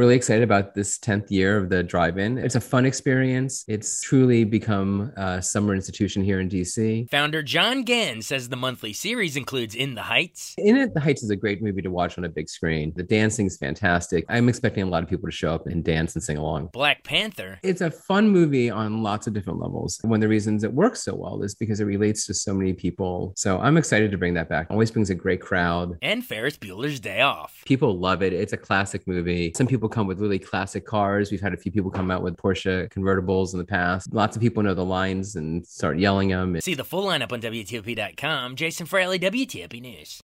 really excited about this 10th year of the drive-in. It's a fun experience. It's truly become a summer institution here in DC. Founder John Gann says the monthly series includes In the Heights. In It, The Heights is a great movie to watch on a big screen. The dancing is fantastic. I'm expecting a lot of people to show up and dance and sing along. Black Panther. It's a fun movie on lots of different levels. One of the reasons it works so well is because it relates to so many people. So I'm excited to bring that back. Always brings a great crowd. And Ferris Bueller's Day Off. People love it. It's a classic movie. Some people come with really classic cars. We've had a few people come out with Porsche convertibles in the past. Lots of people know the lines and start yelling them. See the full lineup on WTOP.com. Jason Fraley, WTOP News.